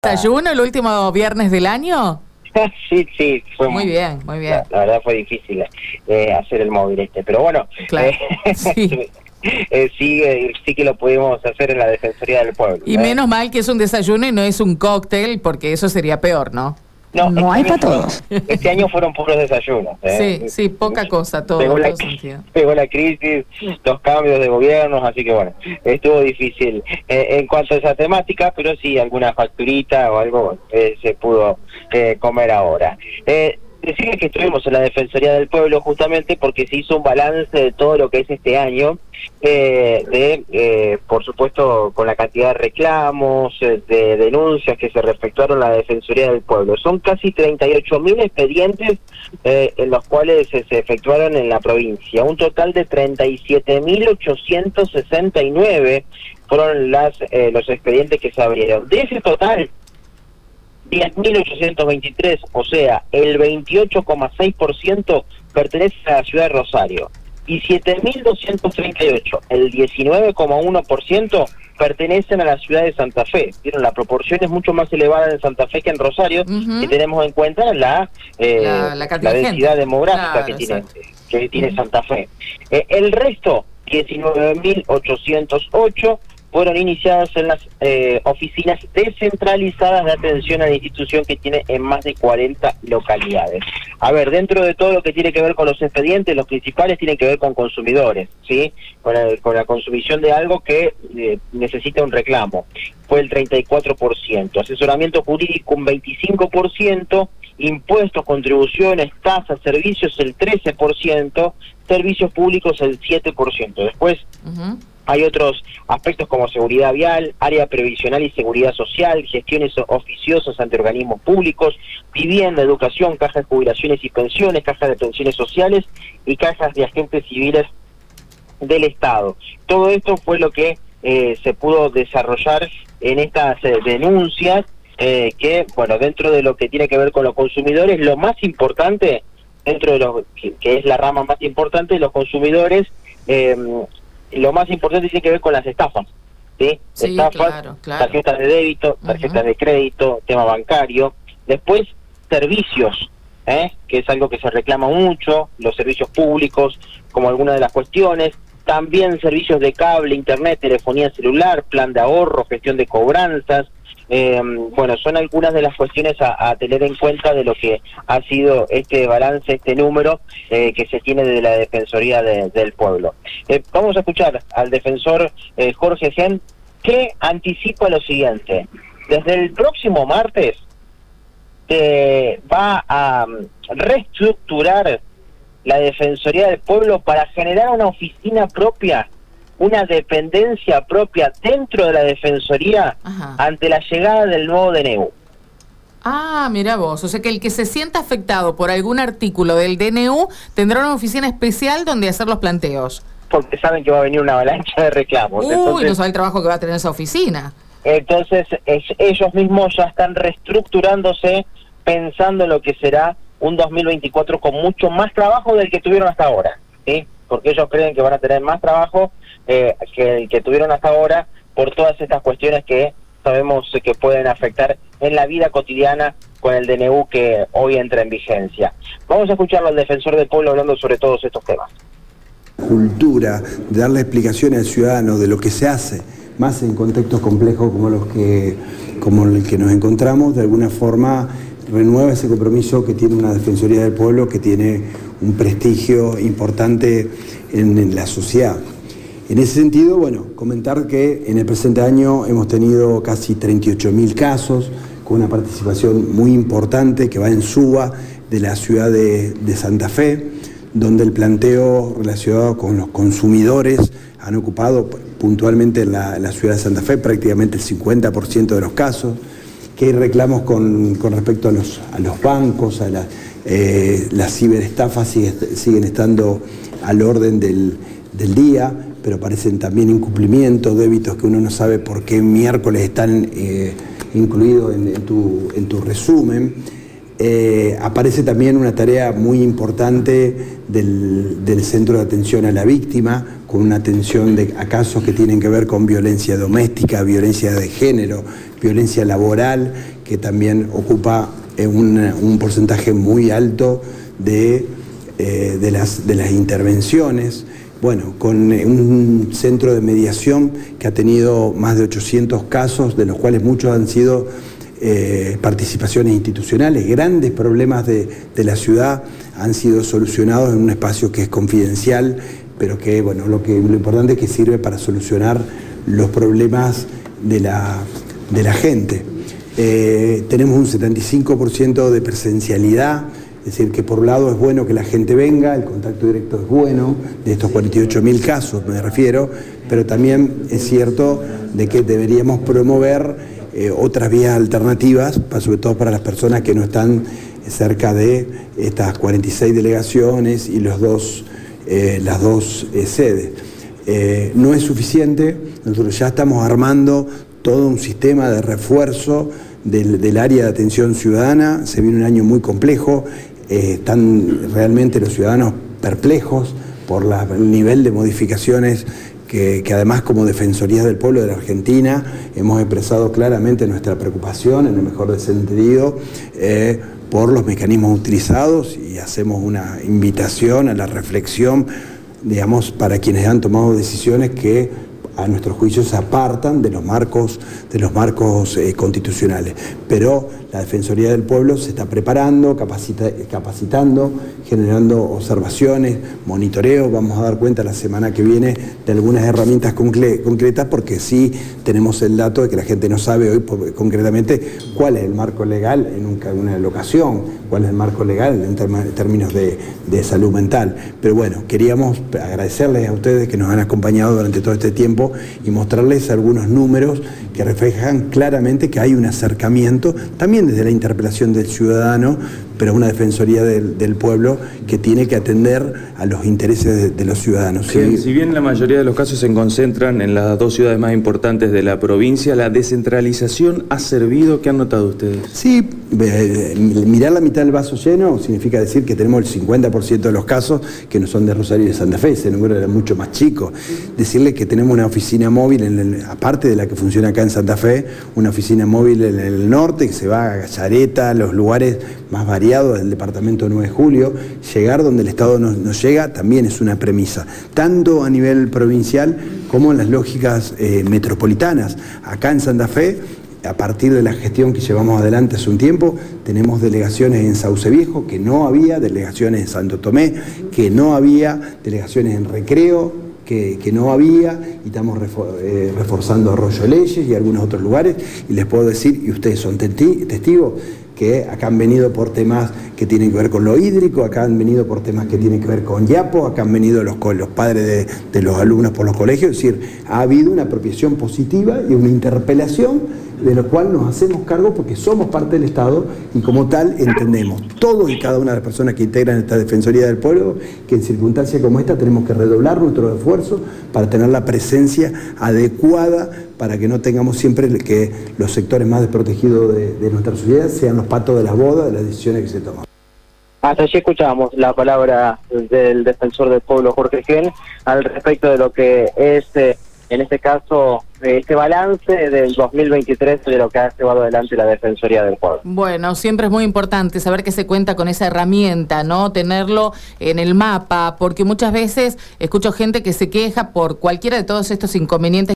¿Desayuno el último viernes del año? Sí, fue muy bien, muy bien. La verdad fue difícil hacer el móvil pero bueno, claro, sí. Sí que lo pudimos hacer en la Defensoría del Pueblo. Y menos mal que es un desayuno y no es un cóctel, porque eso sería peor, ¿no? No hay para todos. Este año fueron puros desayunos. Sí, poca cosa, todo sentido. Pegó la crisis, los cambios de gobiernos, así que bueno, estuvo difícil en cuanto a esa temática, pero sí, alguna facturita o algo se pudo comer ahora. Decía que estuvimos en la Defensoría del Pueblo justamente porque se hizo un balance de todo lo que es este año, por supuesto, con la cantidad de reclamos, de denuncias que se efectuaron en la Defensoría del Pueblo. Son casi 38.000 expedientes en los cuales se efectuaron en la provincia. Un total de 37.869 fueron los expedientes que se abrieron. De ese total, 10.823, o sea, el 28,6% pertenece a la ciudad de Rosario, y 7.238, el 19,1%, pertenecen a la ciudad de Santa Fe. ¿Vieron? La proporción es mucho más elevada en Santa Fe que en Rosario, y tenemos en cuenta la densidad demográfica que tiene Santa Fe. El resto, 19.808, fueron iniciadas en las oficinas descentralizadas de atención a la institución que tiene en más de 40 localidades. A ver, dentro de todo lo que tiene que ver con los expedientes, los principales tienen que ver con consumidores, ¿sí? Con la consumición de algo que necesita un reclamo. Fue el 34%. Asesoramiento jurídico un 25%. Impuestos, contribuciones, tasas, servicios el 13%. Servicios públicos el 7%. Después... hay otros aspectos como seguridad vial, área previsional y seguridad social, gestiones oficiosas ante organismos públicos, vivienda, educación, cajas de jubilaciones y pensiones, cajas de pensiones sociales y cajas de agentes civiles del Estado. Todo esto fue lo que se pudo desarrollar en estas denuncias que, bueno, dentro de lo que tiene que ver con los consumidores, lo más importante, dentro de lo que es la rama más importante de los consumidores, lo más importante tiene que ver con las estafas, ¿sí? Estafas, claro. Tarjetas de débito, tarjetas de crédito, tema bancario. Después, servicios, que es algo que se reclama mucho, los servicios públicos, como alguna de las cuestiones. También servicios de cable, internet, telefonía celular, plan de ahorro, gestión de cobranzas. Bueno, son algunas de las cuestiones a tener en cuenta de lo que ha sido este balance, este número que se tiene desde la Defensoría del Pueblo. Vamos a escuchar al defensor Jorge Gen, que anticipa lo siguiente. Desde el próximo martes se va a reestructurar la Defensoría del Pueblo para generar una oficina propia, una dependencia propia dentro de la Defensoría ante la llegada del nuevo DNU. Ah, mira vos, o sea que el que se sienta afectado por algún artículo del DNU tendrá una oficina especial donde hacer los planteos. Porque saben que va a venir una avalancha de reclamos. Entonces, no sabe el trabajo que va a tener esa oficina. Entonces, ellos mismos ya están reestructurándose, pensando en lo que será un 2024 con mucho más trabajo del que tuvieron hasta ahora, ¿sí? Porque ellos creen que van a tener más trabajo que el que tuvieron hasta ahora por todas estas cuestiones que sabemos que pueden afectar en la vida cotidiana con el DNU que hoy entra en vigencia. Vamos a escucharlo al defensor del pueblo hablando sobre todos estos temas. Cultura, de darle explicaciones al ciudadano de lo que se hace, más en contextos complejos como el que nos encontramos, de alguna forma renueva ese compromiso que tiene una Defensoría del Pueblo que tiene un prestigio importante en la sociedad. En ese sentido, bueno, comentar que en el presente año hemos tenido casi 38.000 casos, con una participación muy importante que va en suba de la ciudad de Santa Fe, donde el planteo relacionado con los consumidores han ocupado puntualmente en la ciudad de Santa Fe prácticamente el 50% de los casos, que hay reclamos con respecto a los bancos, a las ciberestafas siguen estando al orden del día, pero aparecen también incumplimientos, débitos que uno no sabe por qué miércoles están incluidos en tu resumen. Aparece también una tarea muy importante del Centro de Atención a la Víctima, con una atención a casos que tienen que ver con violencia doméstica, violencia de género, violencia laboral, que también ocupa un porcentaje muy alto de las intervenciones. Bueno, con un centro de mediación que ha tenido más de 800 casos, de los cuales muchos han sido participaciones institucionales. Grandes problemas de la ciudad han sido solucionados en un espacio que es confidencial, pero que, bueno, lo importante es que sirve para solucionar los problemas de la gente. Tenemos un 75% de presencialidad. Es decir, que por un lado es bueno que la gente venga, el contacto directo es bueno, de estos 48.000 casos me refiero, pero también es cierto de que deberíamos promover otras vías alternativas, sobre todo para las personas que no están cerca de estas 46 delegaciones y las dos sedes. No es suficiente, nosotros ya estamos armando todo un sistema de refuerzo del área de atención ciudadana. Se viene un año muy complejo. Están realmente los ciudadanos perplejos por el nivel de modificaciones que además, como Defensoría del Pueblo de la Argentina, hemos expresado claramente nuestra preocupación, en el mejor sentido, por los mecanismos utilizados, y hacemos una invitación a la reflexión, digamos, para quienes han tomado decisiones que a nuestros juicios se apartan de los marcos constitucionales. Pero la Defensoría del Pueblo se está preparando, capacitando, generando observaciones, monitoreo. Vamos a dar cuenta la semana que viene de algunas herramientas concretas, porque sí tenemos el dato de que la gente no sabe hoy concretamente cuál es el marco legal en una locación, cuál es el marco legal en términos de salud mental. Pero bueno, queríamos agradecerles a ustedes que nos han acompañado durante todo este tiempo y mostrarles algunos números que reflejan claramente que hay un acercamiento, también desde la interpelación del ciudadano, pero una Defensoría del Pueblo que tiene que atender a los intereses de los ciudadanos. ¿Sí? Si bien la mayoría de los casos se concentran en las dos ciudades más importantes de la provincia, ¿la descentralización ha servido? ¿Qué han notado ustedes? Sí, mirar la mitad del vaso lleno significa decir que tenemos el 50% de los casos que no son de Rosario y de Santa Fe. Ese número era mucho más chico. Decirles que tenemos una oficina móvil, aparte de la que funciona acá en Santa Fe, una oficina móvil en el norte que se va a Gallareta, los lugares más variados del departamento de 9 de julio. Llegar donde el Estado nos llega también es una premisa, tanto a nivel provincial como en las lógicas metropolitanas. Acá en Santa Fe, a partir de la gestión que llevamos adelante hace un tiempo, tenemos delegaciones en Sauce Viejo, que no había, delegaciones en Santo Tomé, que no había, delegaciones en Recreo, que no había, y estamos reforzando Arroyo Leyes y algunos otros lugares, y les puedo decir, y ustedes son testigos, que acá han venido por temas que tienen que ver con lo hídrico, acá han venido por temas que tienen que ver con Yapo, acá han venido los padres de los alumnos por los colegios. Es decir, ha habido una apropiación positiva y una interpelación de lo cual nos hacemos cargo porque somos parte del Estado y como tal entendemos todos y cada una de las personas que integran esta Defensoría del Pueblo que en circunstancias como esta tenemos que redoblar nuestro esfuerzo para tener la presencia adecuada, para que no tengamos siempre que los sectores más desprotegidos de nuestra sociedad sean los patos de las bodas de las decisiones que se toman. Hasta allí escuchábamos la palabra del Defensor del Pueblo, Jorge Gen, al respecto de lo que es, en este caso, este balance del 2023 de lo que ha llevado adelante la Defensoría del Pueblo. Bueno, siempre es muy importante saber que se cuenta con esa herramienta, ¿no? Tenerlo en el mapa, porque muchas veces escucho gente que se queja por cualquiera de todos estos inconvenientes